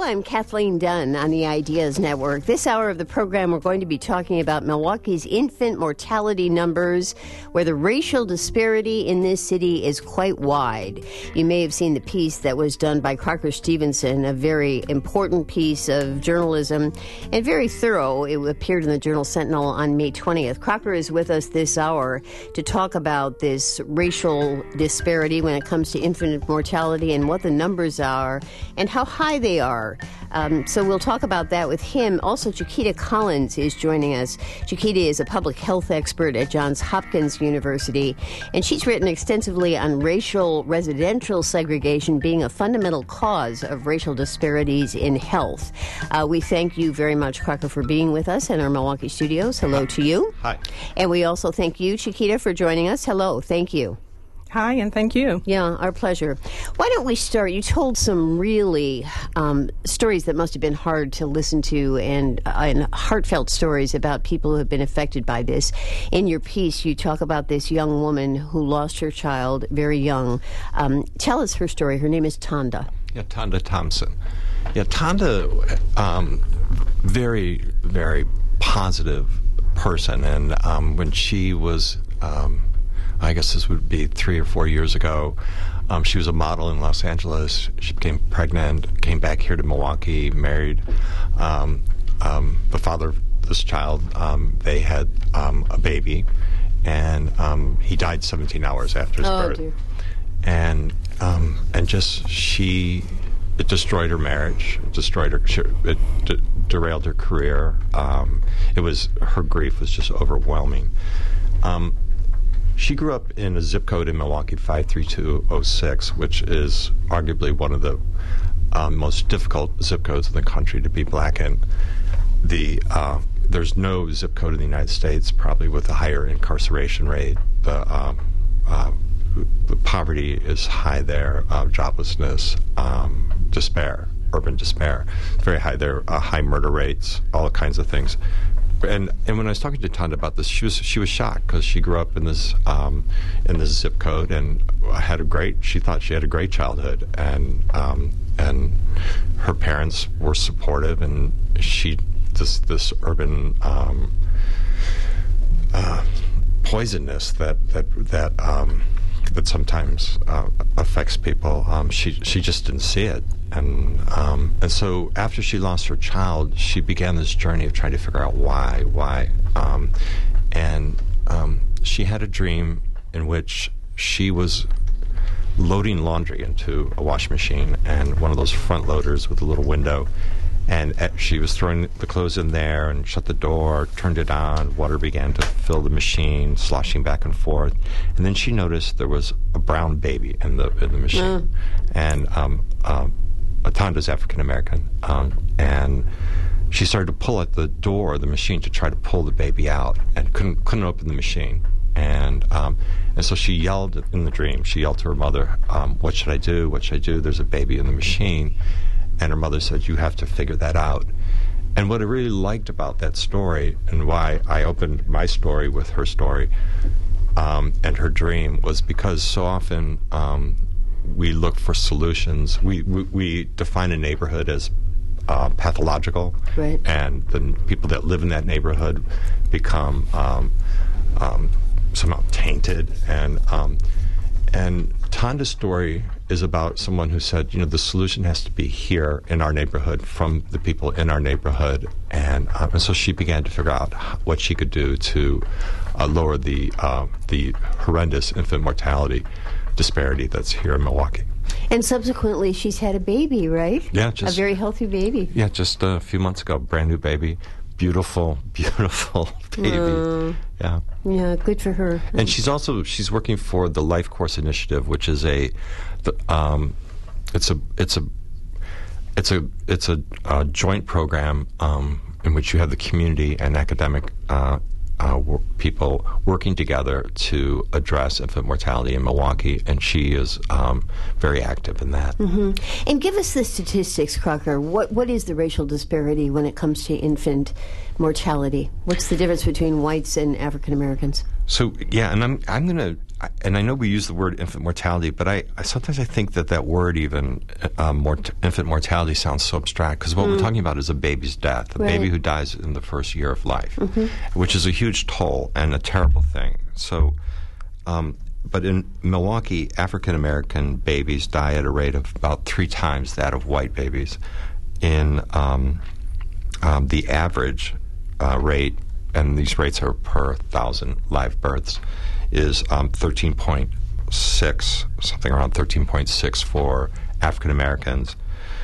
I'm Kathleen Dunn on the Ideas Network. This hour of the program, we're going to be talking about Milwaukee's infant mortality numbers, where the racial disparity in this city is quite wide. You may have seen the piece that was done by Crocker Stevenson, a very important piece of journalism and very thorough. It appeared in the Journal Sentinel on May 20th. Crocker is with us this hour to talk about this racial disparity when it comes to infant mortality and what the numbers are and how high they are. So we'll talk about that with him. Also, Chiquita Collins is joining us. Chiquita is a public health expert at Johns Hopkins University, and she's written extensively on racial residential segregation being a fundamental cause of racial disparities in health. We thank you very much, Crocker, for being with us in our Milwaukee studios. Hello to you. Hi. And we also thank you, Chiquita, for joining us. Hello. Thank you. Hi, and thank you. Yeah, our pleasure. Why don't we start? You told some really stories that must have been hard to listen to and heartfelt stories about people who have been affected by this. In your piece, you talk about this young woman who lost her child very young. Tell us her story. Her name is Tonda. Yeah, Tonda Thompson. Yeah, Tonda, very, very positive person. And when she was... I guess this would be 3 or 4 years ago. She was a model in Los Angeles. She became pregnant, came back here to Milwaukee, married. The father of this child, they had a baby, and he died 17 hours after his birth. Dear. And it destroyed her marriage. It destroyed her. It derailed her career. Her grief was just overwhelming. She grew up in a zip code in Milwaukee, 53206, which is arguably one of the most difficult zip codes in the country to be black in. There's no zip code in the United States probably with a higher incarceration rate. The poverty is high there, joblessness, despair, urban despair. It's very high there, high murder rates, all kinds of things. And when I was talking to Tonda about this, she was shocked because she grew up in this zip code and she thought she had a great childhood, and her parents were supportive, and this urban poisonness that sometimes affects people. She just didn't see it. And so after she lost her child, she began this journey of trying to figure out why. She had a dream in which she was loading laundry into a washing machine, and one of those front loaders with a little window. And she was throwing the clothes in there and shut the door, turned it on. Water began to fill the machine, sloshing back and forth. And then she noticed there was a brown baby in the machine. And Tonda's African American, and she started to pull at the door of the machine to try to pull the baby out, and couldn't open the machine. And so she yelled in the dream. She yelled to her mother, "What should I do? What should I do? There's a baby in the machine." And her mother said, "You have to figure that out." And what I really liked about that story, and why I opened my story with her story and her dream, was because so often we look for solutions. We define a neighborhood as pathological, right, and the people that live in that neighborhood become somehow tainted. And Tonda's story is about someone who said, the solution has to be here in our neighborhood, from the people in our neighborhood. And so she began to figure out what she could do to lower the horrendous infant mortality disparity that's here in Milwaukee. And subsequently, she's had a baby, right? Yeah, a very healthy baby. Yeah, just a few months ago, brand new baby. Beautiful, beautiful baby. Yeah. Yeah, good for her. And she's working for the Life Course Initiative, which is it's a joint program in which you have the community and academic people working together to address infant mortality in Milwaukee, and she is very active in that. Mm-hmm. And give us the statistics, Crocker. What is the racial disparity when it comes to infant mortality? What's the difference between whites and African Americans? So, yeah, and I'm going to and I know we use the word infant mortality, but I sometimes I think that word even infant mortality sounds so abstract, because what we're talking about is a baby's death, a baby who dies in the first year of life, which is a huge toll and a terrible thing. So, but in Milwaukee, African American babies die at a rate of about 3 times that of white babies. In the average rate, and these rates are per 1,000 live births, is 13.6, something around 13.6 for African Americans,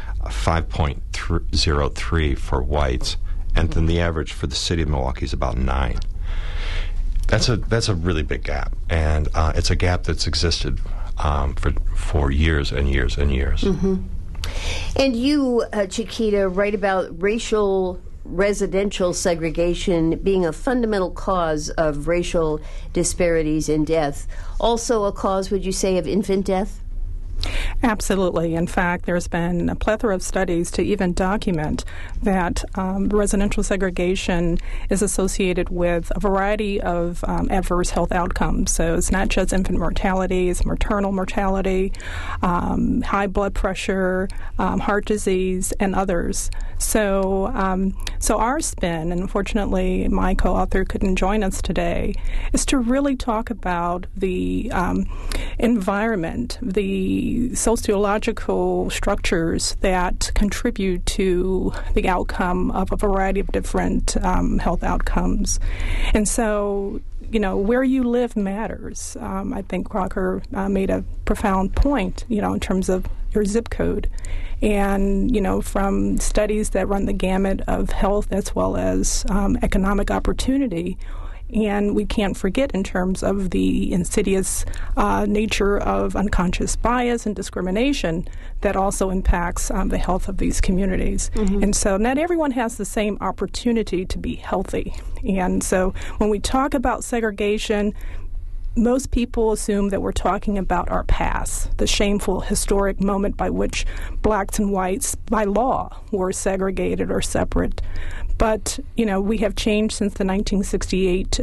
5.03 for whites, and then the average for the city of Milwaukee is about 9. That's a really big gap, and it's a gap that's existed for years and years and years. And you, Chiquita, write about racial residential segregation being a fundamental cause of racial disparities in death. Also a cause, would you say, of infant death? Absolutely. In fact, there's been a plethora of studies to even document that residential segregation is associated with a variety of adverse health outcomes. So it's not just infant mortality, it's maternal mortality, high blood pressure, heart disease, and others. So our spin, and unfortunately my co-author couldn't join us today, is to really talk about the environment, the sociological structures that contribute to the outcome of a variety of different health outcomes. And so, where you live matters. I think Crocker made a profound point, in terms of your zip code. And, from studies that run the gamut of health as well as economic opportunity. And we can't forget in terms of the insidious nature of unconscious bias and discrimination that also impacts the health of these communities. And so not everyone has the same opportunity to be healthy. And so when we talk about segregation, most people assume that we're talking about our past, the shameful historic moment by which blacks and whites, by law, were segregated or separate. But, we have changed since the 1968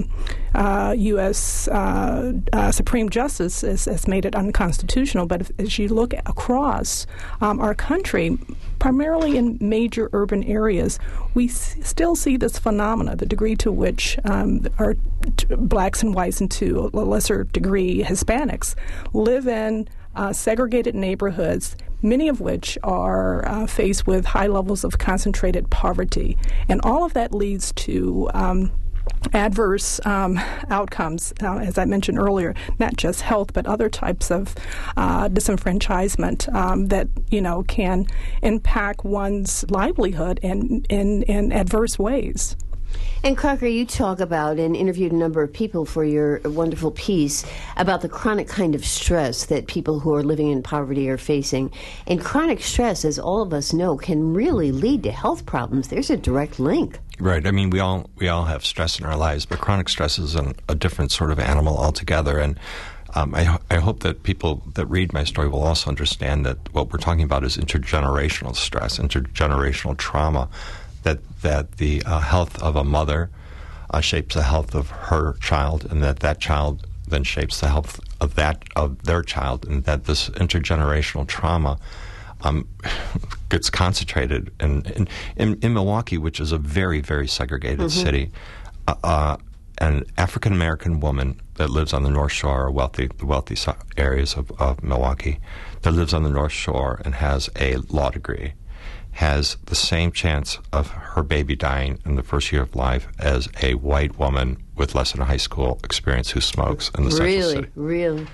U.S. Supreme Justice has made it unconstitutional. But as you look across our country, primarily in major urban areas, we still see this phenomena, the degree to which our blacks and whites, and to a lesser degree Hispanics, live in segregated neighborhoods, many of which are faced with high levels of concentrated poverty. And all of that leads to adverse outcomes, as I mentioned earlier, not just health, but other types of disenfranchisement that, can impact one's livelihood in adverse ways. And Crocker, you talk about and interviewed a number of people for your wonderful piece about the chronic kind of stress that people who are living in poverty are facing. And chronic stress, as all of us know, can really lead to health problems. There's a direct link. Right. I mean, we all have stress in our lives, but chronic stress is a different sort of animal altogether. And I hope that people that read my story will also understand that what we're talking about is intergenerational stress, intergenerational trauma. That the health of a mother shapes the health of her child, and that child then shapes the health of their child, and that this intergenerational trauma gets concentrated in Milwaukee, which is a very, very segregated city. An African American woman that lives on the North Shore, the wealthy areas of Milwaukee, that lives on the North Shore and has a law degree, has the same chance of her baby dying in the first year of life as a white woman with less than a high school experience who smokes in the central city. Really?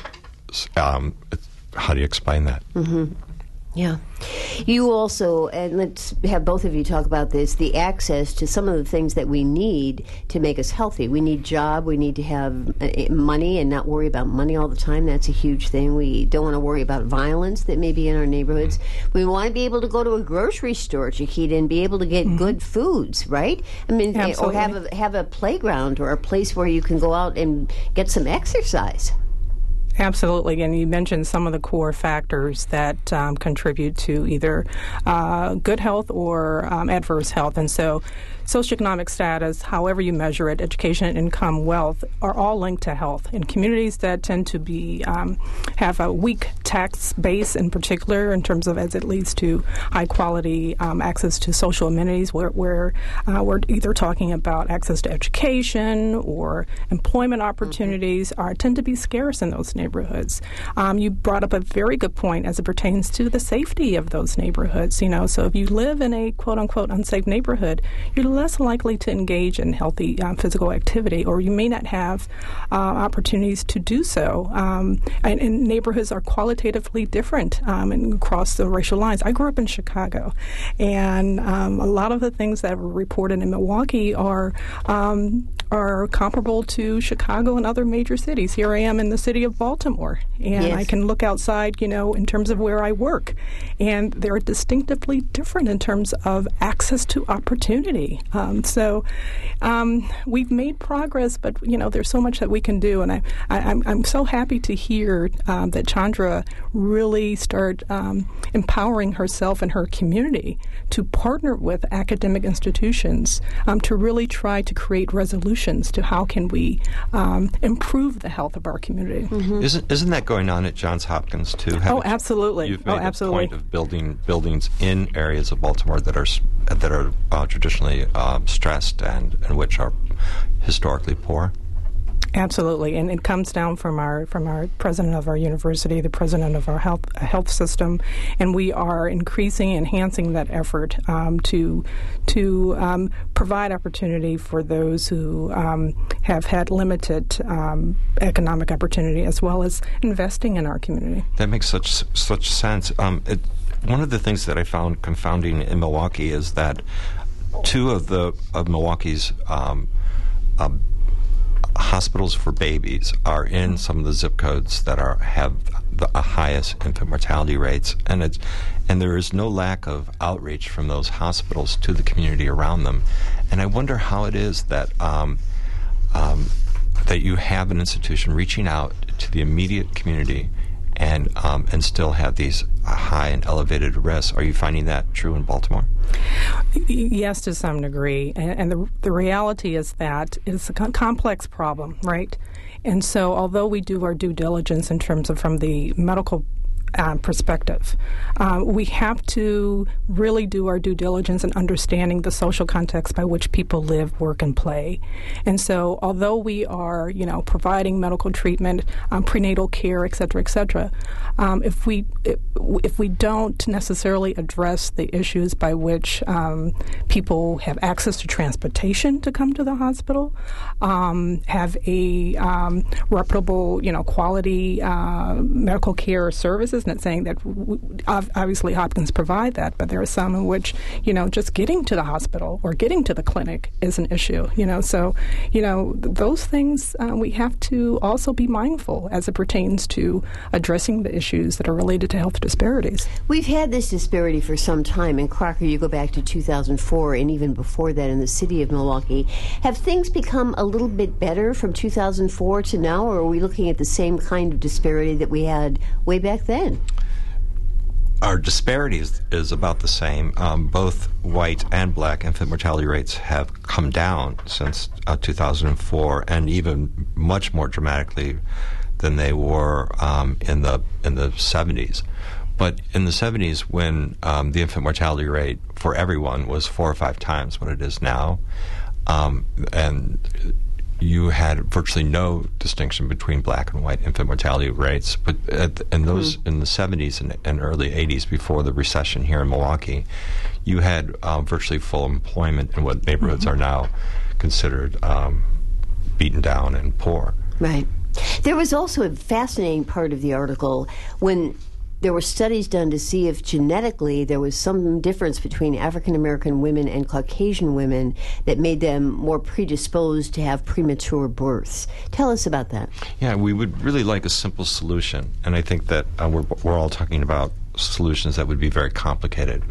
How do you explain that? Yeah. You also, and let's have both of you talk about this, the access to some of the things that we need to make us healthy. We need job, we need to have money and not worry about money all the time. That's a huge thing. We don't want to worry about violence that may be in our neighborhoods. We want to be able to go to a grocery store, Chiquita, and be able to get good foods, right? I mean, Absolutely. or have a playground or a place where you can go out and get some exercise. Absolutely, and you mentioned some of the core factors that contribute to either good health or adverse health. And so socioeconomic status, however you measure it, education, income, wealth, are all linked to health. In communities that tend to be have a weak tax base, in particular, in terms of as it leads to high quality access to social amenities, where we're either talking about access to education or employment opportunities, tend to be scarce in those neighborhoods. You brought up a very good point as it pertains to the safety of those neighborhoods. So if you live in a quote unquote unsafe neighborhood, you're less likely to engage in healthy physical activity, or you may not have opportunities to do so. And neighborhoods are qualitatively different across the racial lines. I grew up in Chicago, and a lot of the things that were reported in Milwaukee are comparable to Chicago and other major cities. Here I am in the city of Baltimore, and yes. I can look outside, in terms of where I work, and they're distinctively different in terms of access to opportunity. So we've made progress, but there's so much that we can do, and I'm so happy to hear that Chandra really started empowering herself and her community to partner with academic institutions to really try to create resolutions to how can we improve the health of our community. Mm-hmm. Isn't that going on at Johns Hopkins too? Absolutely. You've made Absolutely. a point of building buildings in areas of Baltimore that are traditionally stressed and which are historically poor. Absolutely, and it comes down from our president of our university, the president of our health system, and we are enhancing that effort to provide opportunity for those who have had limited economic opportunity, as well as investing in our community. That makes such sense. One of the things that I found confounding in Milwaukee is that two of Milwaukee's hospitals for babies are in some of the zip codes that have the highest infant mortality rates, and there is no lack of outreach from those hospitals to the community around them. And I wonder how it is that that you have an institution reaching out to the immediate community and still have these high and elevated risks. Are you finding that true in Baltimore? Yes, to some degree. And the reality is that it's a complex problem, right? And so although we do our due diligence in terms of from the medical perspective, we have to really do our due diligence in understanding the social context by which people live, work, and play. And so although we are, providing medical treatment, prenatal care, et cetera, if we don't necessarily address the issues by which people have access to transportation to come to the hospital, have a reputable, quality medical care or services, not saying that obviously Hopkins provide that, but there are some in which, just getting to the hospital or getting to the clinic is an issue, So, those things we have to also be mindful as it pertains to addressing the issues that are related to health disparities. We've had this disparity for some time. In Crocker, you go back to 2004 and even before that in the city of Milwaukee. Have things become a little bit better from 2004 to now, or are we looking at the same kind of disparity that we had way back then? Our disparity is about the same. Both white and black infant mortality rates have come down since 2004, and even much more dramatically than they were in the 70s. But in the 70s, when the infant mortality rate for everyone was 4 or 5 times what it is now, and you had virtually no distinction between black and white infant mortality rates. But in the 70s and early 80s, before the recession here in Milwaukee, you had virtually full employment in what neighborhoods are now considered beaten down and poor. Right. There was also a fascinating part of the article when there were studies done to see if genetically there was some difference between African American women and Caucasian women that made them more predisposed to have premature births. Tell us about that. Yeah, we would really like a simple solution, and I think that we're all talking about solutions that would be very complicated.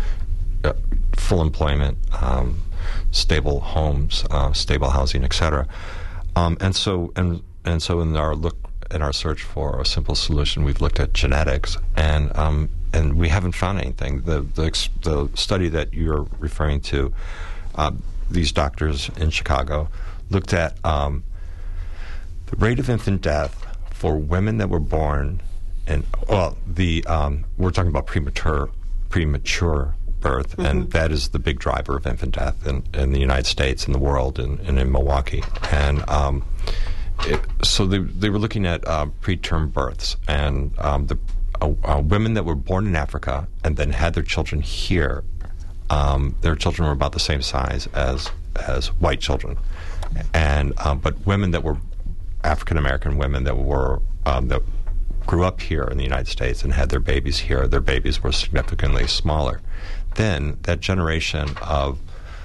Full employment, stable homes, stable housing, etc. And so in our search for a simple solution, we've looked at genetics, and we haven't found anything. The study that you're referring to these doctors in Chicago looked at the rate of infant death for women that were born, and we're talking about premature birth, and that is the big driver of infant death in the United States, in the world, and in Milwaukee. And so they were looking at preterm births, and the women that were born in Africa and then had their children here, their children were about the same size as white children, and but women that were African American women that grew up here in the United States and had their babies here, their babies were significantly smaller. Then that generation of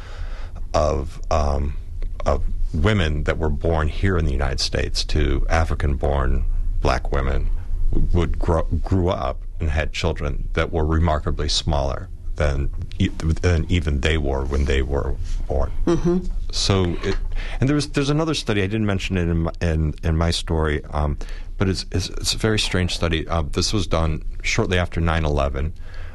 women that were born here in the United States to African-born black women grew up and had children that were remarkably smaller than even they were when they were born. So, and there's another study, I didn't mention it in my story, but it's a very strange study. This was done shortly after 9/11,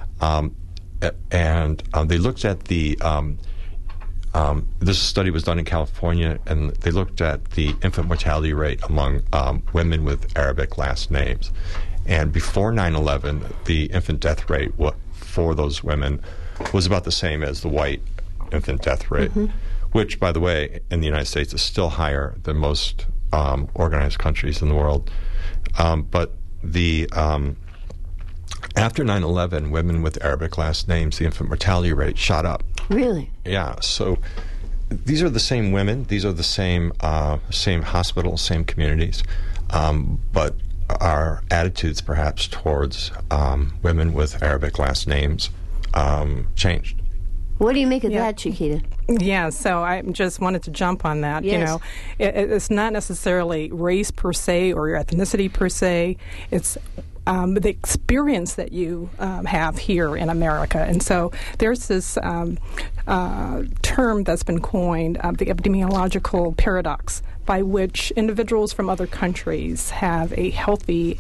and they looked at the. This study was done in California, and they looked at the infant mortality rate among women with Arabic last names. And before 9/11, the infant death rate for those women was about the same as the white infant death rate, which, by the way, in the United States is still higher than most organized countries in the world. But after 9/11, women with Arabic last names, the infant mortality rate shot up. Really? Yeah. So these are the same women. These are the same hospitals, same communities, but our attitudes perhaps towards women with Arabic last names changed. What do you make of that, Chiquita? Yeah, so I just wanted to jump on that. Yes. You know, it's not necessarily race per se or your ethnicity per se. It's the experience that you have here in America. And so there's this term that's been coined, the epidemiological paradox, by which individuals from other countries have a healthy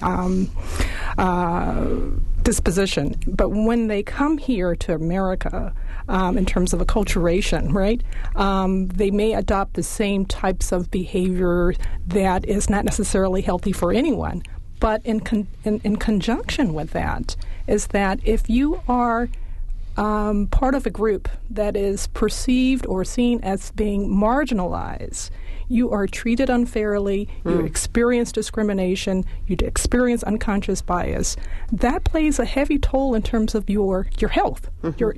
disposition. But when they come here to America, in terms of acculturation, right, they may adopt the same types of behavior that is not necessarily healthy for anyone. But in conjunction with that is that if you are part of a group that is perceived or seen as being marginalized, you are treated unfairly, you experience discrimination, you experience unconscious bias. That plays a heavy toll in terms of your health, your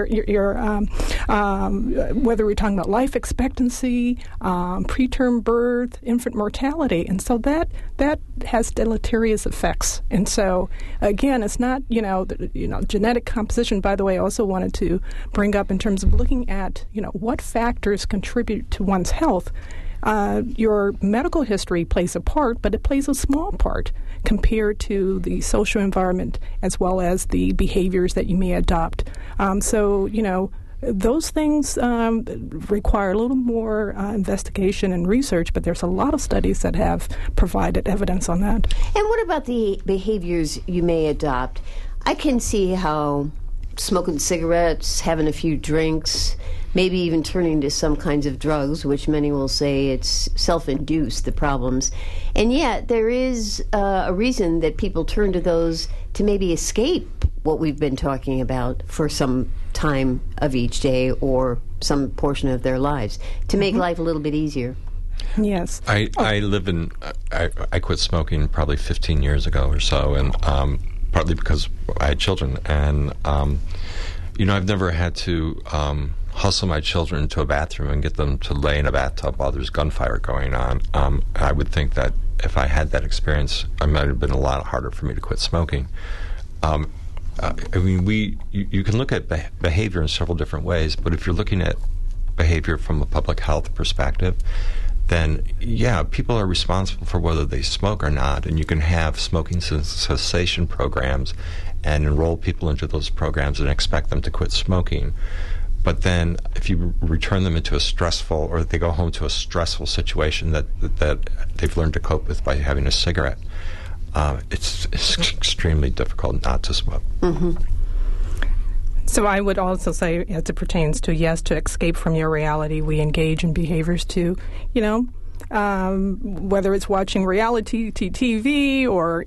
whether we're talking about life expectancy, preterm birth, infant mortality, and so that has deleterious effects. And so again, it's not genetic composition. By the way, I also wanted to bring up in terms of looking at what factors contribute to one's health. Your medical history plays a part, but it plays a small part compared to the social environment as well as the behaviors that you may adopt. So those things require a little more investigation and research, but there's a lot of studies that have provided evidence on that. And what about the behaviors you may adopt? I can see how smoking cigarettes, having a few drinks, maybe even turning to some kinds of drugs, which many will say it's self-induced, the problems. And yet there is a reason that people turn to those to maybe escape what we've been talking about for some time of each day or some portion of their lives, to make life a little bit easier. Yes. I quit smoking probably 15 years ago or so, and partly because I had children. And, I've never had to hustle my children into a bathroom and get them to lay in a bathtub while there's gunfire going on. I would think that if I had that experience, it might have been a lot harder for me to quit smoking. You can look at behavior in several different ways, but if you're looking at behavior from a public health perspective, then, people are responsible for whether they smoke or not, and you can have smoking cessation programs and enroll people into those programs and expect them to quit smoking. But then if you return them into a stressful, or they go home to a stressful situation that they've learned to cope with by having a cigarette, it's extremely difficult not to smoke. So I would also say, as it pertains to, yes, to escape from your reality, we engage in behaviors to, whether it's watching reality TV or,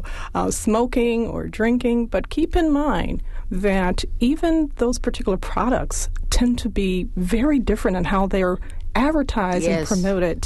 smoking or drinking. But keep in mind that even those particular products tend to be very different in how they're advertised and promoted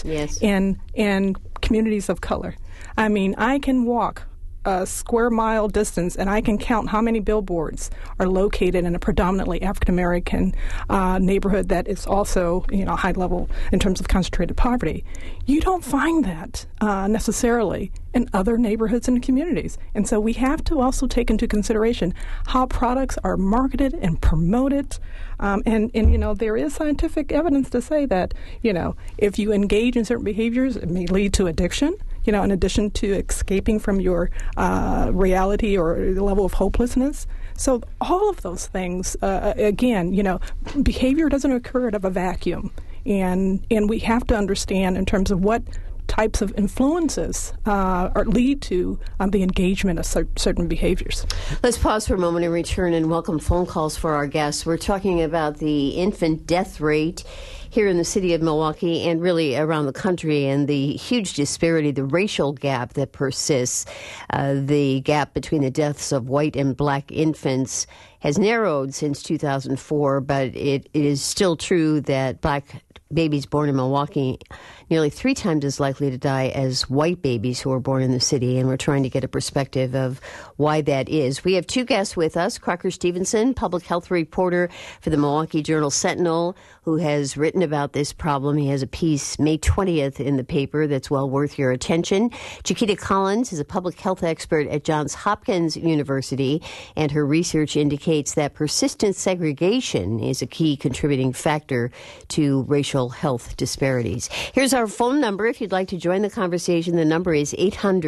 in communities of color. I mean, I can walk a square mile distance, and I can count how many billboards are located in a predominantly African-American neighborhood that is also, high level in terms of concentrated poverty. You don't find that necessarily in other neighborhoods and communities. And so we have to also take into consideration how products are marketed and promoted. And there is scientific evidence to say that, if you engage in certain behaviors, it may lead to addiction. In addition to escaping from your reality or the level of hopelessness. So all of those things, again, behavior doesn't occur out of a vacuum. And we have to understand in terms of what types of influences lead to the engagement of certain behaviors. Let's pause for a moment and return and welcome phone calls for our guests. We're talking about the infant death rate here in the city of Milwaukee and really around the country, and the huge disparity, the racial gap that persists. The gap between the deaths of white and black infants has narrowed since 2004, but it is still true that black babies born in Milwaukee nearly 3 times as likely to die as white babies who are born in the city, and we're trying to get a perspective of why that is. We have 2 guests with us. Crocker Stevenson, public health reporter for the Milwaukee Journal-Sentinel, who has written about this problem. He has a piece May 20th in the paper that's well worth your attention. Chiquita Collins is a public health expert at Johns Hopkins University, and her research indicates that persistent segregation is a key contributing factor to racial health disparities. Here's our phone number if you'd like to join the conversation. The number is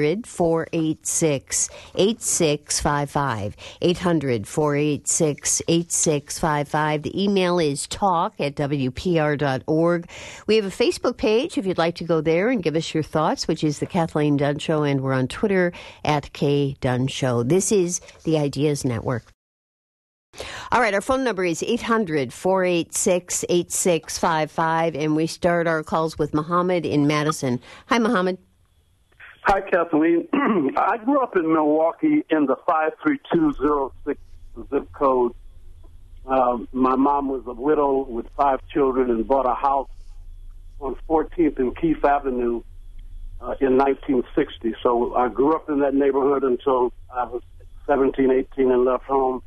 800-486-8655. 800-486-8655. The email is talk@wpr.org. We have a Facebook page if you'd like to go there and give us your thoughts, which is The Kathleen Dunn Show, and we're on Twitter @KDunn This is the Ideas Network. All right, our phone number is 800-486-8655, and we start our calls with Muhammad in Madison. Hi, Muhammad. Hi, Kathleen. I grew up in Milwaukee in the 53206 zip code. My mom was a widow with 5 children and bought a house on 14th and Keith Avenue in 1960. So I grew up in that neighborhood until I was 17, 18 and left home.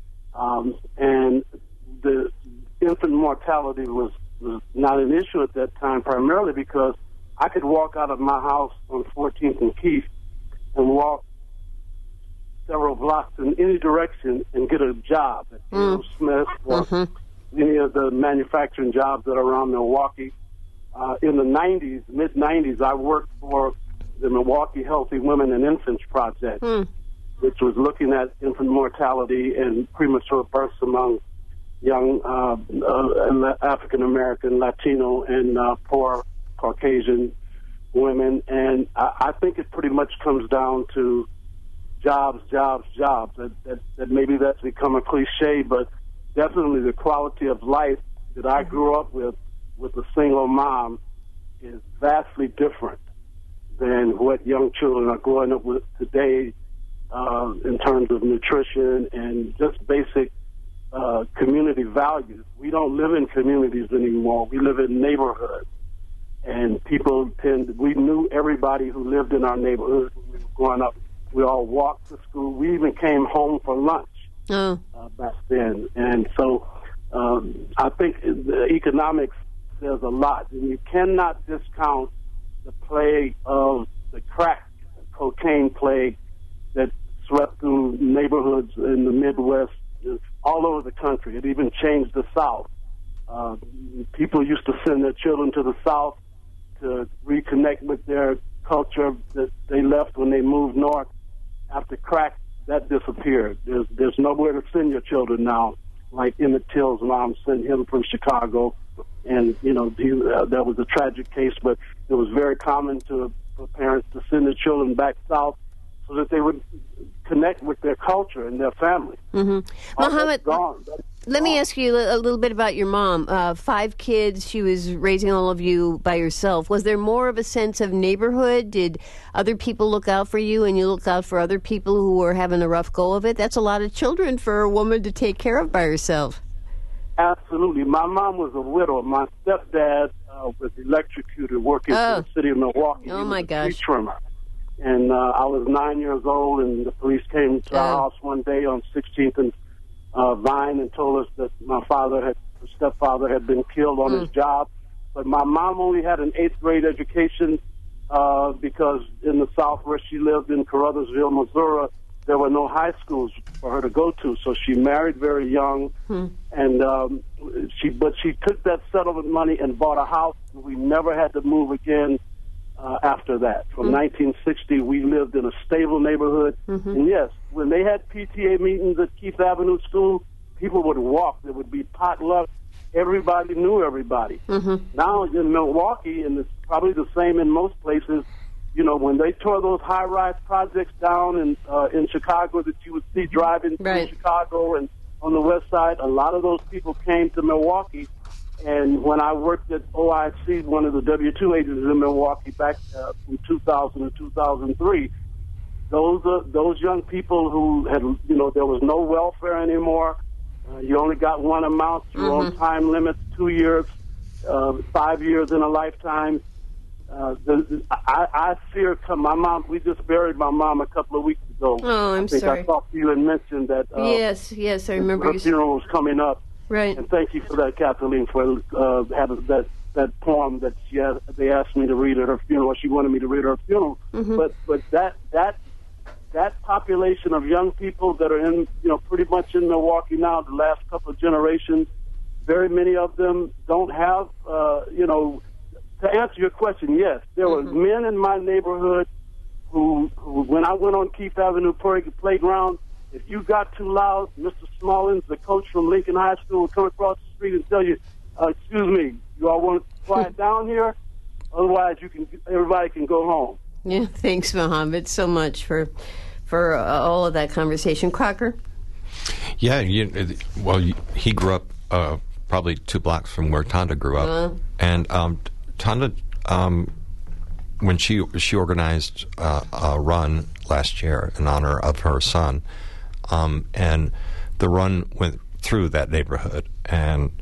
And the infant mortality was not an issue at that time, primarily because I could walk out of my house on 14th and Keith and walk several blocks in any direction and get a job at Smith or any of the manufacturing jobs that are around Milwaukee. In the 90s, mid-90s, I worked for the Milwaukee Healthy Women and Infants Project, which was looking at infant mortality and premature births among young African-American, Latino, and poor Caucasian women. And I think it pretty much comes down to jobs. That maybe that's become a cliche, but definitely the quality of life that I grew up with a single mom is vastly different than what young children are growing up with today in terms of nutrition and just basic community values. We don't live in communities anymore. We live in neighborhoods. And we knew everybody who lived in our neighborhood when we were growing up. We all walked to school. We even came home for lunch back then. And so I think the economics says a lot. And you cannot discount the plague of the crack cocaine plague that swept through neighborhoods in the Midwest, all over the country. It even changed the South. People used to send their children to the South to reconnect with their culture that they left when they moved north. After crack, that disappeared. There's nowhere to send your children now, like Emmett Till's mom sent him from Chicago. And, that was a tragic case, but it was very common for parents to send their children back south so that they would connect with their culture and their family. Muhammad, let me ask you a little bit about your mom. 5 kids, she was raising all of you by yourself. Was there more of a sense of neighborhood? Did other people look out for you and you look out for other people who were having a rough go of it? That's a lot of children for a woman to take care of by herself. Absolutely. My mom was a widow. My stepdad was electrocuted working for the city of Milwaukee. Oh, my gosh. Tree trimmer. And I was 9 years old, and the police came to our house one day on 16th and Vine and told us that my stepfather had been killed on his job. But my mom only had an 8th grade education because in the South where she lived in Caruthersville, Missouri, there were no high schools for her to go to. So she married very young, and she took that settlement money and bought a house. We never had to move again after that. From 1960, we lived in a stable neighborhood. And yes, when they had PTA meetings at Keith Avenue School, people would walk. There would be potluck. Everybody knew everybody. Now in Milwaukee, and it's probably the same in most places, you know, when they tore those high-rise projects down in Chicago that you would see driving through Chicago and on the west side, a lot of those people came to Milwaukee. And when I worked at OIC, one of the W-2 agencies in Milwaukee back from 2000 to 2003, those young people who had, you know, there was no welfare anymore. You only got one amount. You're on time limits, 2 years, 5 years in a lifetime. I fear my mom. We just buried my mom a couple of weeks ago. Oh, I'm sorry. I talked to you and mentioned that. Yes, I remember. Her funeral was coming up. Right. And thank you for that, Kathleen, for having that poem that they asked me to read at her funeral. She wanted me to read at her funeral. But that population of young people that are in, you know, pretty much in Milwaukee now, the last couple of generations, very many of them don't have, you know. To answer your question, yes, there were men in my neighborhood who, when I went on Keith Avenue Playground, if you got too loud, Mr. Smallins, the coach from Lincoln High School, would come across the street and tell you, excuse me, you all want to quiet down here? Otherwise, everybody can go home. Yeah, thanks, Muhammad, so much for all of that conversation. Crocker? Yeah, he grew up probably 2 blocks from where Tonda grew up. And Tonda, when she organized a run last year in honor of her son, and the run went through that neighborhood, and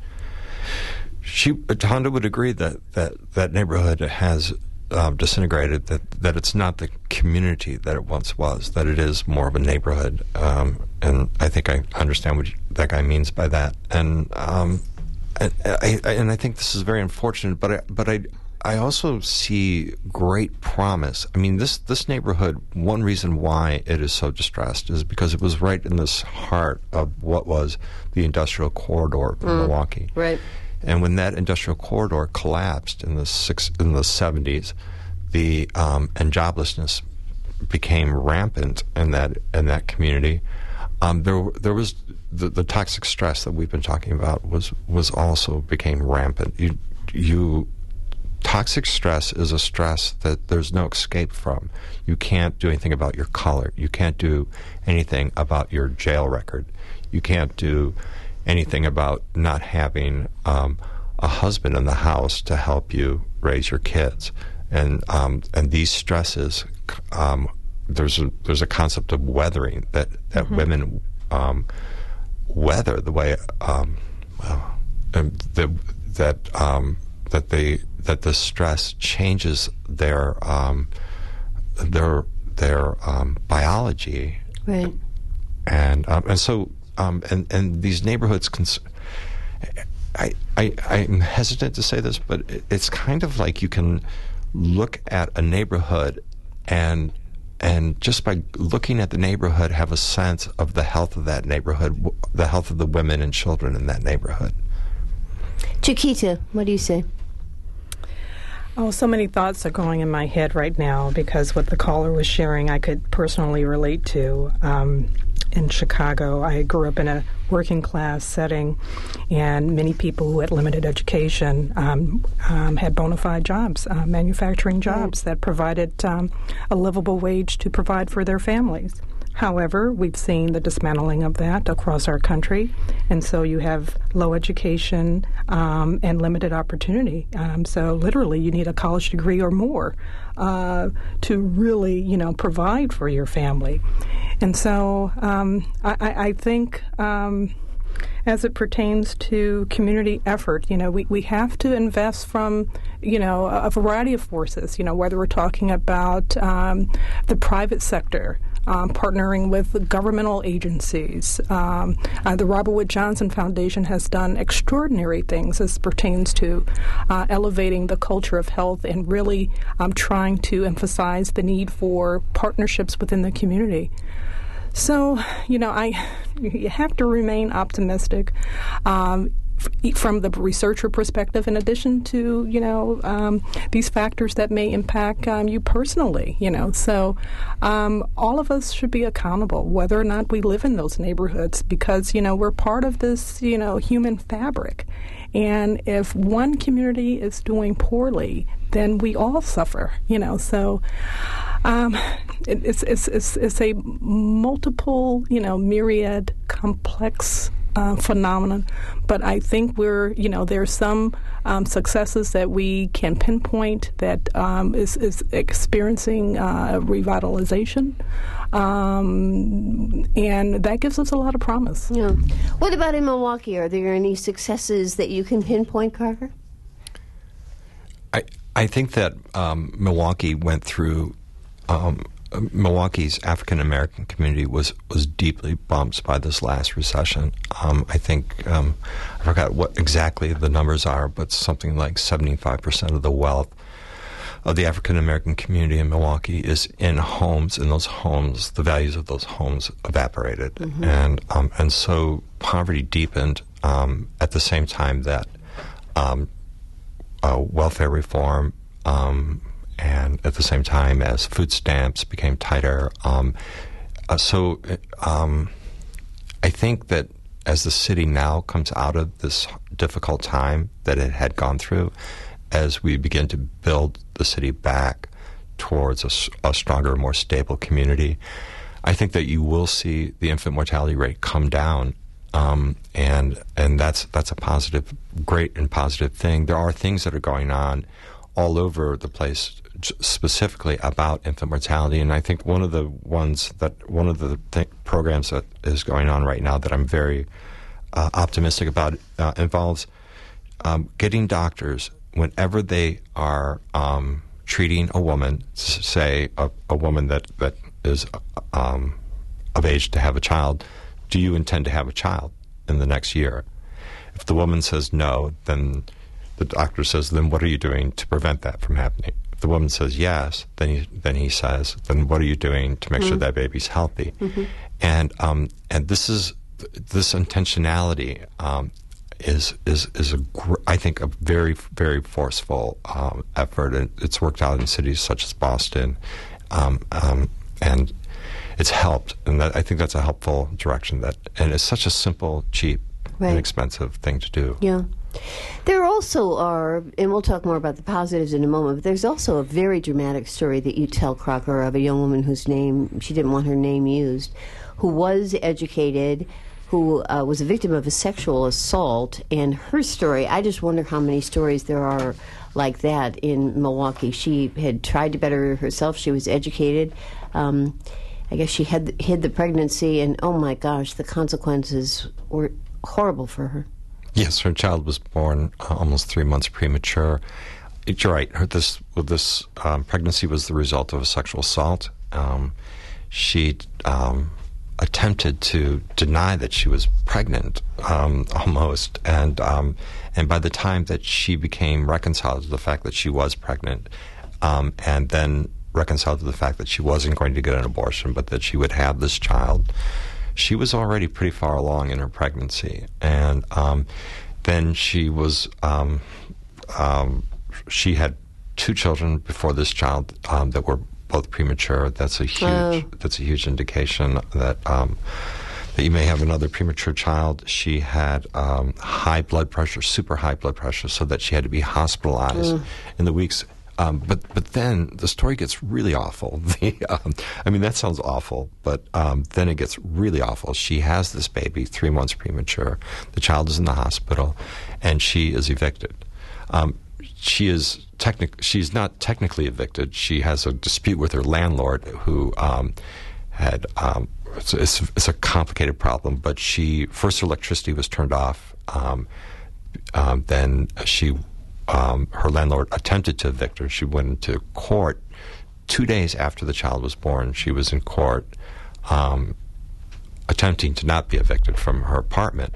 Tonda would agree that neighborhood has disintegrated, that it's not the community that it once was, that it is more of a neighborhood, and I think I understand what that guy means by that, and I think this is very unfortunate, but I also see great promise. I mean, this neighborhood, one reason why it is so distressed is because it was right in this heart of what was the industrial corridor from Milwaukee. Right. And when that industrial corridor collapsed in the 70s, and joblessness became rampant in that community, there was the toxic stress that we've been talking about was also became rampant. Toxic stress is a stress that there's no escape from. You can't do anything about your color. You can't do anything about your jail record. You can't do anything about not having a husband in the house to help you raise your kids. And these stresses, there's a concept of weathering that women weather the way that the stress changes their biology, right? And so these neighborhoods. I'm hesitant to say this, but it's kind of like you can look at a neighborhood and just by looking at the neighborhood have a sense of the health of that neighborhood, the health of the women and children in that neighborhood. Chiquita, what do you say? Oh, so many thoughts are going in my head right now because what the caller was sharing I could personally relate to. In Chicago, I grew up in a working class setting, and many people who had limited education had bona fide jobs, manufacturing jobs that provided a livable wage to provide for their families. However, we've seen the dismantling of that across our country, and so you have low education and limited opportunity. So literally, you need a college degree or more to really, provide for your family. And so I think as it pertains to community effort, we have to invest from, a variety of forces, whether we're talking about the private sector, partnering with governmental agencies. The Robert Wood Johnson Foundation has done extraordinary things as pertains to elevating the culture of health and really trying to emphasize the need for partnerships within the community. So, you have to remain optimistic from the researcher perspective, in addition to, these factors that may impact you personally, So all of us should be accountable, whether or not we live in those neighborhoods, because, we're part of this, human fabric. And if one community is doing poorly, then we all suffer, So it's a multiple, myriad, complex phenomenon, but I think there's some successes that we can pinpoint that is experiencing revitalization, and that gives us a lot of promise. Yeah. What about in Milwaukee? Are there any successes that you can pinpoint, Crocker? I think that Milwaukee went through. Milwaukee's African American community was deeply bumped by this last recession. I think I forgot what exactly the numbers are, but something like 75% of the wealth of the African American community in Milwaukee is in homes. In those homes, the values of those homes evaporated, and so poverty deepened at the same time that welfare reform. And at the same time as food stamps became tighter. So I think that as the city now comes out of this difficult time that it had gone through, as we begin to build the city back towards a stronger, more stable community, I think that you will see the infant mortality rate come down. And that's a positive, great and positive thing. There are things that are going on all over the place specifically about infant mortality, and I think one of the programs that is going on right now that I'm very optimistic about involves getting doctors, whenever they are treating a woman, say a woman that is of age to have a child, do you intend to have a child in the next year? If the woman says no, then the doctor says, then what are you doing to prevent that from happening? If the woman says yes, then he says, then what are you doing to make sure that baby's healthy? And this intentionality is I think a very, very forceful effort, and it's worked out in cities such as Boston, and it's helped, and I think that's a helpful direction. And it's such a simple, cheap, inexpensive thing to do. Yeah. There also are, and we'll talk more about the positives in a moment, but there's also a very dramatic story that you tell, Crocker, of a young woman whose name, she didn't want her name used, who was educated, who was a victim of a sexual assault, and her story, I just wonder how many stories there are like that in Milwaukee. She had tried to better herself. She was educated. I guess she hid the pregnancy, and oh my gosh, the consequences were horrible for her. Yes, her child was born almost 3 months premature. You're right. This pregnancy was the result of a sexual assault. She attempted to deny that she was pregnant, almost, and by the time that she became reconciled to the fact that she was pregnant, and then reconciled to the fact that she wasn't going to get an abortion, but that she would have this child, she was already pretty far along in her pregnancy, and then she was she had 2 children before this child that were both premature. That's a huge indication that you may have another premature child. She had high blood pressure, super high blood pressure, so that she had to be hospitalized in the weeks. But then the story gets really awful. I mean, that sounds awful, but then it gets really awful. She has this baby, 3 months premature. The child is in the hospital, and she is evicted. She's not technically evicted. She has a dispute with her landlord, who had. It's a complicated problem, but first her electricity was turned off. Then her landlord attempted to evict her. She went into court 2 days after the child was born. She was in court attempting to not be evicted from her apartment.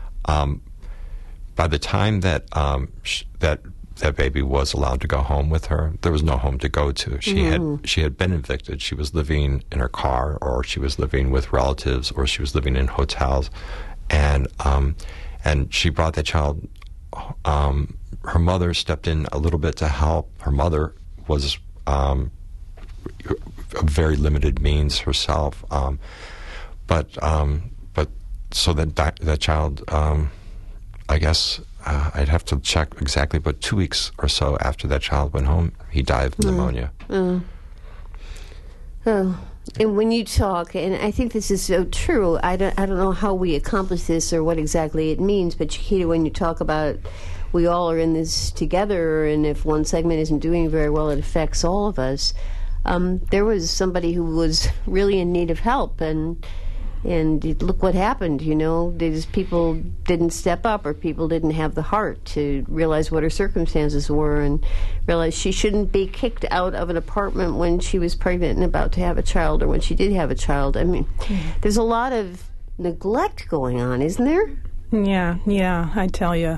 By the time that that baby was allowed to go home with her, there was no home to go to. She had been evicted. She was living in her car, or she was living with relatives, or she was living in hotels, and she brought that child. Her mother stepped in a little bit to help. Her mother was of very limited means herself, but so that child, I guess. I'd have to check exactly, but 2 weeks or so after that child went home, he died of pneumonia. Oh, and when you talk, and I think this is so true, I don't know how we accomplish this or what exactly it means, but Chiquita, when you talk about we all are in this together, and if one segment isn't doing very well, it affects all of us. There was somebody who was really in need of help, and look what happened, people didn't step up, or people didn't have the heart to realize what her circumstances were and realize she shouldn't be kicked out of an apartment when she was pregnant and about to have a child, or when she did have a child. I mean, there's a lot of neglect going on, isn't there? Yeah, I tell you.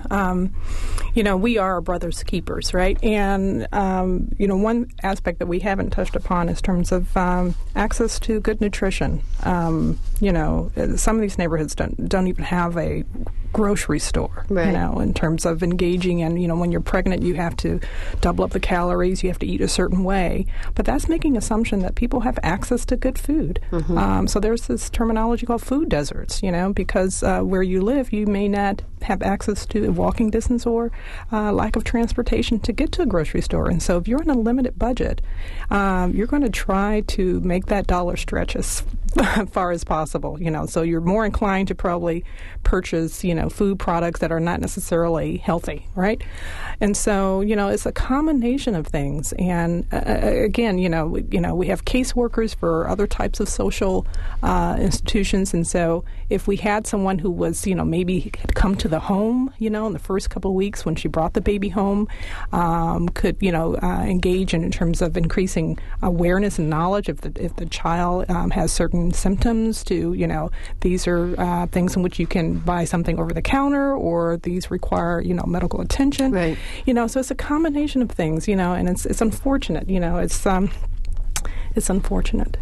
We are our brother's keepers, right? And, one aspect that we haven't touched upon is terms of access to good nutrition. Some of these neighborhoods don't even have a grocery store, right. In terms of engaging in, when you're pregnant, you have to double up the calories, you have to eat a certain way. But that's making assumption that people have access to good food. So there's this terminology called food deserts, because where you live, you may not have access to a walking distance or lack of transportation to get to a grocery store. And so if you're on a limited budget, you're going to try to make that dollar stretch as far as possible, so you're more inclined to probably purchase, food products that are not necessarily healthy, right? And so, it's a combination of things. And again, we have caseworkers for other types of social institutions. And so if we had someone who was, maybe had come to the home, in the first couple of weeks when she brought the baby home, could, engage in terms of increasing awareness and knowledge if the child has certain symptoms to, these are things in which you can buy something over the counter, or these require, medical attention. Right. So it's a combination of things, and it's unfortunate, it's unfortunate.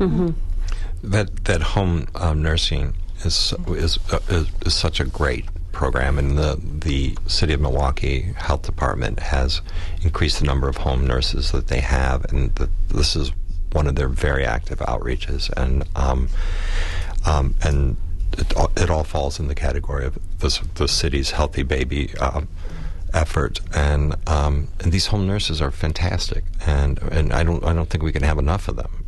That home nursing is such a great program, and the City of Milwaukee Health Department has increased the number of home nurses that they have, and this is one of their very active outreaches, and it all falls in the category of the city's Healthy Baby effort, and these home nurses are fantastic, and I don't think we can have enough of them.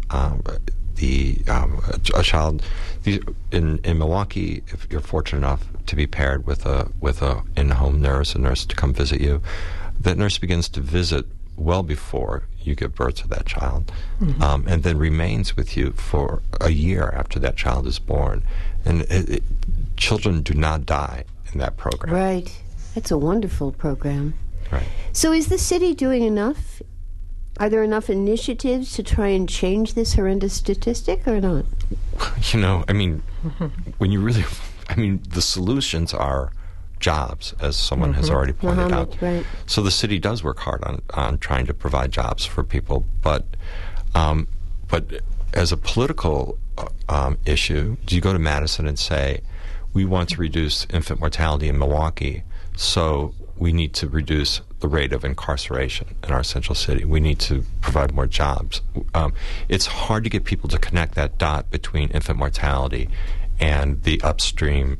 A child in Milwaukee, if you're fortunate enough to be paired with a in-home nurse, a nurse to come visit you, that nurse begins to visit well before you give birth to that child, and then remains with you for a year after that child is born. And children do not die in that program. Right. That's a wonderful program. Right. So is the city doing enough? Are there enough initiatives to try and change this horrendous statistic or not? When you really, the solutions are jobs, as someone has already pointed out. Right. So the city does work hard on trying to provide jobs for people, but as a political issue, do you go to Madison and say, we want to reduce infant mortality in Milwaukee, so we need to reduce the rate of incarceration in our central city. We need to provide more jobs. It's hard to get people to connect that dot between infant mortality and the upstream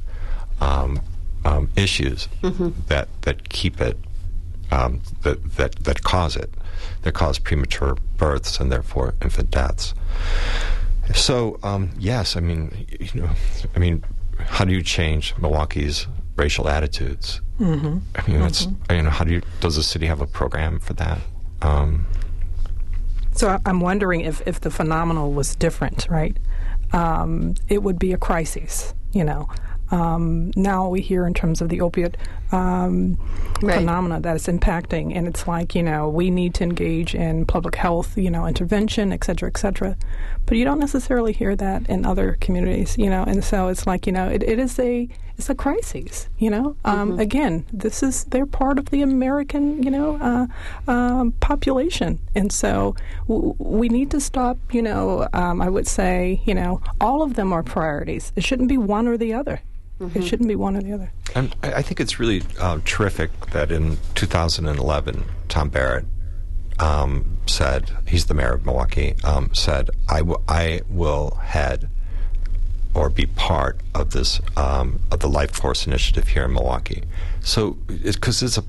issues that keep it, that cause it, that cause premature births and therefore infant deaths. So yes, I mean, how do you change Milwaukee's racial attitudes? I mean, that's, does the city have a program for that? So I'm wondering if the phenomenon was different, right? It would be a crisis, Now we hear in terms of the opiate phenomena that it's impacting, and it's like, we need to engage in public health, intervention, et cetera, et cetera. But you don't necessarily hear that in other communities, and so it's like, it's a crisis, Again, they're part of the American, population. And so we need to stop, I would say, all of them are priorities. It shouldn't be one or the other. It shouldn't be one or the other. And I think it's really terrific that in 2011, Tom Barrett said, he's the mayor of Milwaukee, said, I will head or be part of this, of the Life Force Initiative here in Milwaukee. So, because it's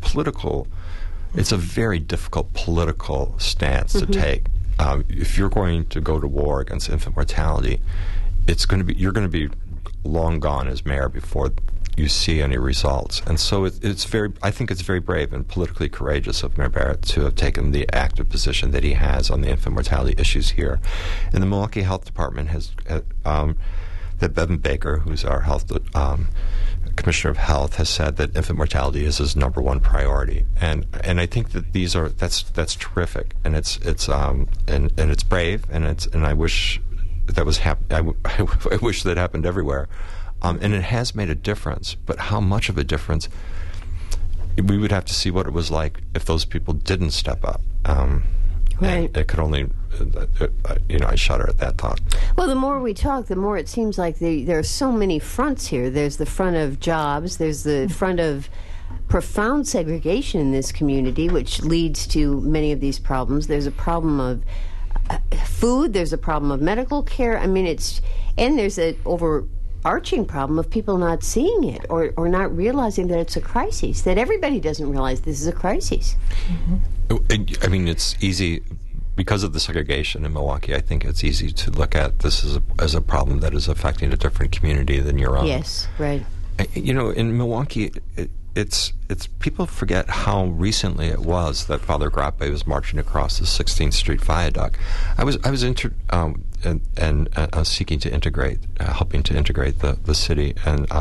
a very difficult political stance to take. If you're going to go to war against infant mortality, you're going to be long gone as mayor before you see any results. And so I think it's very brave and politically courageous of Mayor Barrett to have taken the active position that he has on the infant mortality issues here. And the Milwaukee Health Department has, that Bevan Baker, who's our health Commissioner of Health, has said that infant mortality is his number one priority. And I think that that's terrific. And it's brave, and I wish that was I wish that happened everywhere, and it has made a difference. But how much of a difference? We would have to see what it was like if those people didn't step up. Right. It could only, I shudder at that thought. Well, the more we talk, the more it seems like there are so many fronts here. There's the front of jobs. There's the front of profound segregation in this community, which leads to many of these problems. There's a problem of food, there's a problem of medical care. I mean, and there's an overarching problem of people not seeing it or not realizing that it's a crisis, that everybody doesn't realize this is a crisis. I mean, it's easy, because of the segregation in Milwaukee, I think it's easy to look at this as a problem that is affecting a different community than your own. Yes, right. In Milwaukee, it's people forget how recently it was that Father Grappe was marching across the 16th Street Viaduct. I was seeking to integrate, helping to integrate the city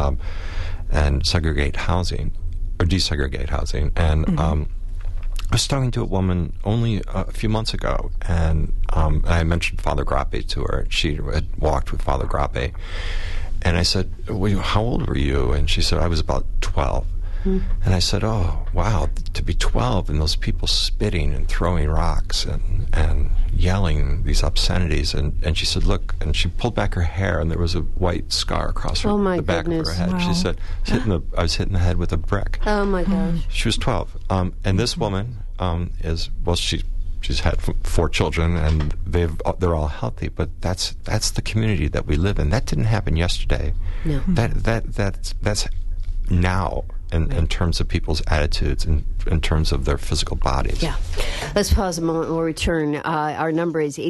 and segregate housing or desegregate housing, and I was talking to a woman only a few months ago, and I mentioned Father Grappe to her. She had walked with Father Grappe, and I said, well, how old were you? And she said, I was about 12. And I said, oh, wow, to be 12 and those people spitting and throwing rocks and yelling these obscenities. And she said, look, and she pulled back her hair, and there was a white scar across the back of her head. Wow. She said, I was hitting the head with a brick. Oh, my gosh. She was 12. And this woman she's had 4 children, and they're all healthy, but that's the community that we live in. That didn't happen yesterday. No. That's now. In terms of people's attitudes, in terms of their physical bodies. Yeah. Let's pause a moment. We'll return. Our number is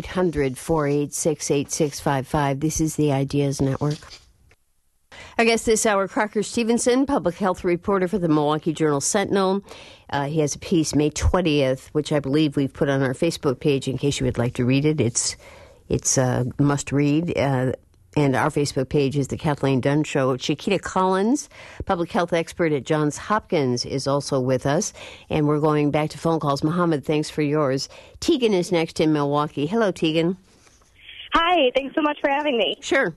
800-486-8655. This is the Ideas Network. Our guest this hour, Crocker Stevenson, public health reporter for the Milwaukee Journal-Sentinel. He has a piece May 20th, which I believe we've put on our Facebook page in case you would like to read it. It's a must-read. And our Facebook page is The Kathleen Dunn Show. Chiquita Collins, public health expert at Johns Hopkins, is also with us. And we're going back to phone calls. Mohammed, thanks for yours. Tegan is next in Milwaukee. Hello, Tegan. Hi, thanks so much for having me. Sure.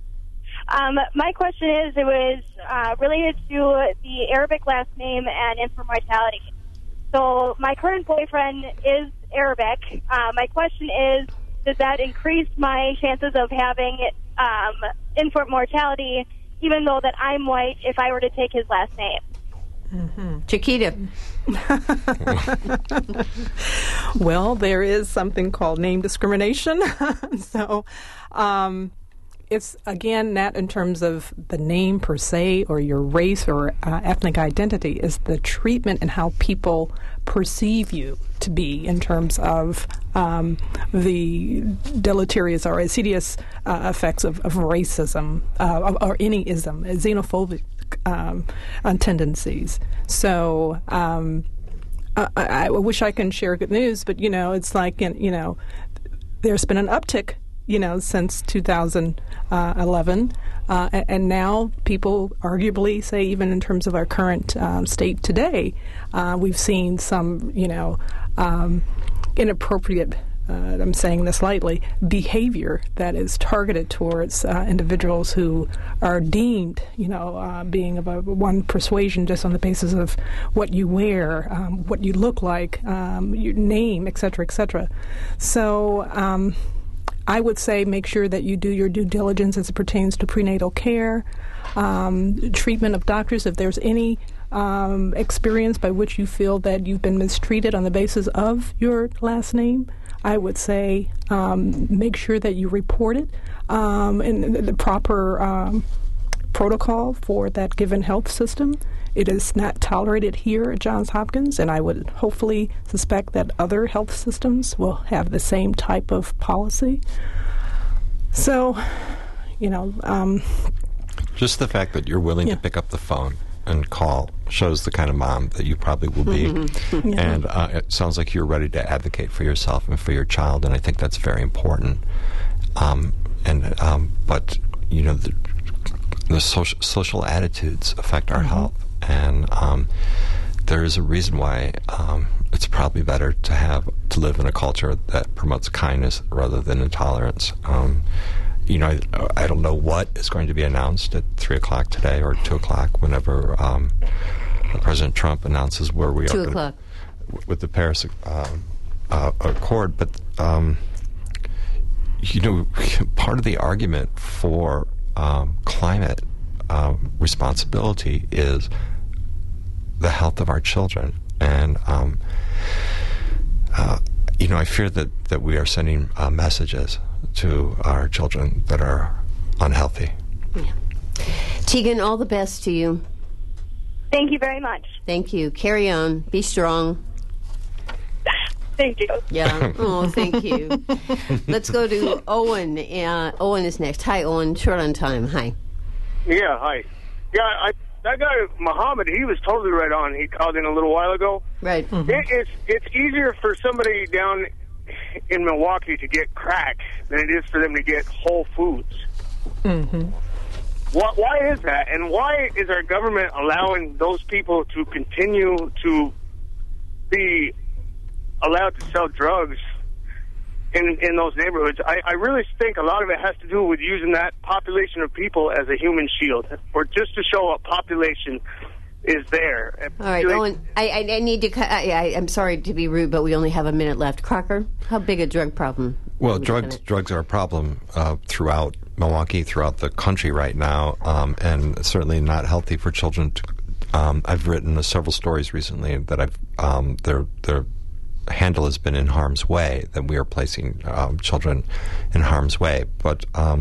My question it was related to the Arabic last name and infant mortality. So my current boyfriend is Arabic. My question is, does that increase my chances of having infant mortality, even though that I'm white, if I were to take his last name? Chiquita. Well, there is something called name discrimination. So, it's, again, not in terms of the name per se or your race or ethnic identity. It's the treatment and how people perceive you to be in terms of the deleterious or insidious effects of racism or any ism, xenophobic tendencies. So I wish I can share good news, but, it's like, there's been an uptick since 2011. And now people arguably say, even in terms of our current state today, we've seen some, inappropriate, I'm saying this lightly, behavior that is targeted towards individuals who are deemed, being of one persuasion just on the basis of what you wear, what you look like, your name, et cetera, et cetera. So I would say make sure that you do your due diligence as it pertains to prenatal care, treatment of doctors. If there's any experience by which you feel that you've been mistreated on the basis of your last name, I would say make sure that you report it in the proper protocol for that given health system. It is not tolerated here at Johns Hopkins, and I would hopefully suspect that other health systems will have the same type of policy. So, just the fact that you're willing to pick up the phone and call shows the kind of mom that you probably will be. Mm-hmm. And it sounds like you're ready to advocate for yourself and for your child, and I think that's very important. But the social attitudes affect our health. And there is a reason why it's probably better to live in a culture that promotes kindness rather than intolerance. I don't know what is going to be announced at 3 o'clock today or 2 o'clock, whenever President Trump announces where we 2 are o'clock. With the Paris Accord. But, part of the argument for climate responsibility is the health of our children. And, I fear that we are sending messages to our children that are unhealthy. Yeah. Tegan, all the best to you. Thank you very much. Thank you. Carry on. Be strong. Thank you. Yeah. Oh, thank you. Let's go to Owen. Owen is next. Hi, Owen. Short on time. Hi. Yeah, hi. Yeah, that guy, Muhammad, he was totally right on. He called in a little while ago. Right. Mm-hmm. It's easier for somebody down in Milwaukee to get crack than it is for them to get Whole Foods. Mm-hmm. Why is that? And why is our government allowing those people to continue to be allowed to sell drugs in those neighborhoods? I really think a lot of it has to do with using that population of people as a human shield, or just to show a population is there. All right, Owen, I need to... I'm sorry to be rude, but we only have a minute left. Crocker, how big a drug problem? Well, drugs are a problem throughout Milwaukee, throughout the country right now, and certainly not healthy for children. I've written several stories recently that their handle has been in harm's way, that we are placing children in harm's way. But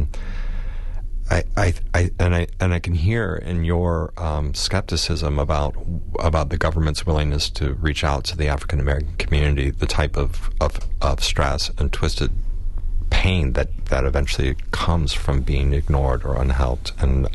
I can hear in your skepticism about the government's willingness to reach out to the African American community, the type of stress and twisted pain that eventually comes from being ignored or unhelped, and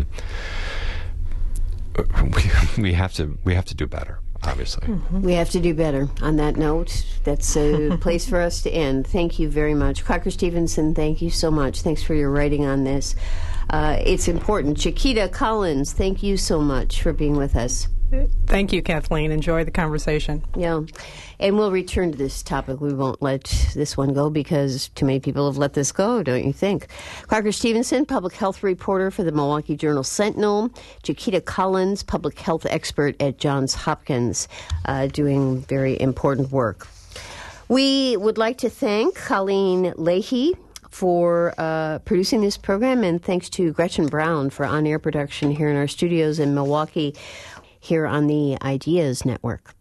we have to do better. Obviously. Mm-hmm. We have to do better. On that note, that's a place for us to end. Thank you very much. Crocker Stevenson, thank you so much. Thanks for your writing on this. It's important. Chiquita Collins, thank you so much for being with us. Thank you, Kathleen. Enjoy the conversation. Yeah. And we'll return to this topic. We won't let this one go because too many people have let this go, don't you think? Crocker Stevenson, public health reporter for the Milwaukee Journal Sentinel. Chiquita Collins, public health expert at Johns Hopkins, doing very important work. We would like to thank Colleen Leahy for producing this program, and thanks to Gretchen Brown for on-air production here in our studios in Milwaukee, here on the Ideas Network.